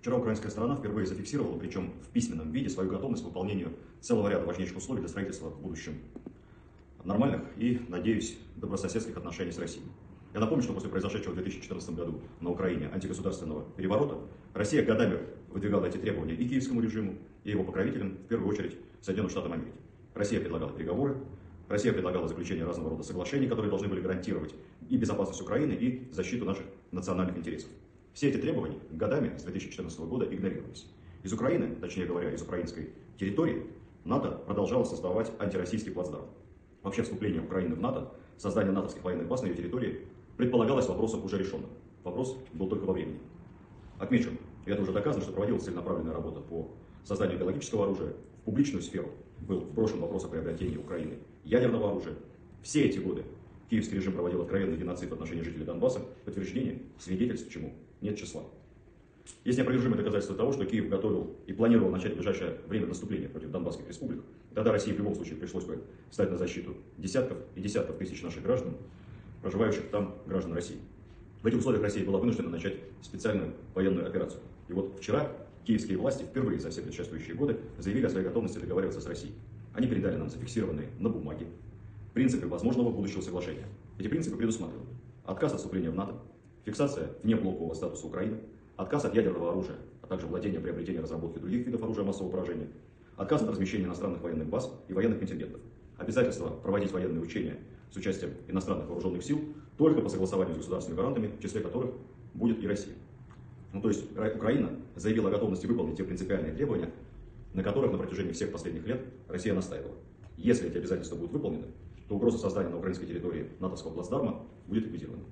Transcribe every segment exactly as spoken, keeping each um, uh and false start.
Вчера украинская сторона впервые зафиксировала, причем в письменном виде, свою готовность к выполнению целого ряда важнейших условий для строительства в будущем нормальных и, надеюсь, добрососедских отношений с Россией. Я напомню, что после произошедшего в две тысячи четырнадцатом году на Украине антигосударственного переворота Россия годами выдвигала эти требования и киевскому режиму, и его покровителям, в первую очередь Соединенным Штатам Америки. Россия предлагала переговоры, Россия предлагала заключение разного рода соглашений, которые должны были гарантировать и безопасность Украины, и защиту наших национальных интересов. Все эти требования годами с две тысячи четырнадцатого года игнорировались. Из Украины, точнее говоря, из украинской территории, НАТО продолжало создавать антироссийский плацдарм. Вообще вступление Украины в НАТО, создание натовских военных баз на ее территории предполагалось вопросом уже решенным. Вопрос был только во времени. Отмечу, и это уже доказано, что проводилась целенаправленная работа по созданию биологического оружия. В публичную сферу был вброшен вопрос о приобретении Украины ядерного оружия. Все эти годы киевский режим проводил откровенный геноцид в отношении жителей Донбасса. Подтверждений, свидетельств чему нет числа. Есть неопровержимое доказательство того, что Киев готовил и планировал начать в ближайшее время наступление против Донбасских республик. И тогда России в любом случае пришлось бы встать на защиту десятков и десятков тысяч наших граждан, проживающих там граждан России. В этих условиях Россия была вынуждена начать специальную военную операцию. И вот вчера киевские власти впервые за все предшествующие годы заявили о своей готовности договариваться с Россией. Они передали нам зафиксированные на бумаге принципы возможного будущего соглашения. Эти принципы предусматривают отказ от вступления в НАТО, фиксация внеблокового статуса Украины, отказ от ядерного оружия, а также владения, приобретения, разработки других видов оружия массового поражения, отказ от размещения иностранных военных баз и военных контингентов, обязательство проводить военные учения с участием иностранных вооруженных сил только по согласованию с государственными гарантами, в числе которых будет и Россия. Ну, то есть Украина заявила о готовности выполнить те принципиальные требования, на которых на протяжении всех последних лет Россия настаивала. Если эти обязательства будут выполнены, то угроза создания на украинской территории натовского плацдарма будет ликвидирована.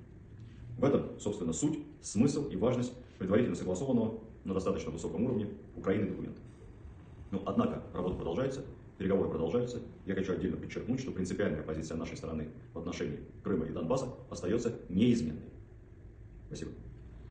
В этом, собственно, суть, смысл и важность предварительно согласованного на достаточно высоком уровне Украины документа. Но, однако, работа продолжается, переговоры продолжаются. Я хочу отдельно подчеркнуть, что принципиальная позиция нашей стороны в отношении Крыма и Донбасса остается неизменной. Спасибо.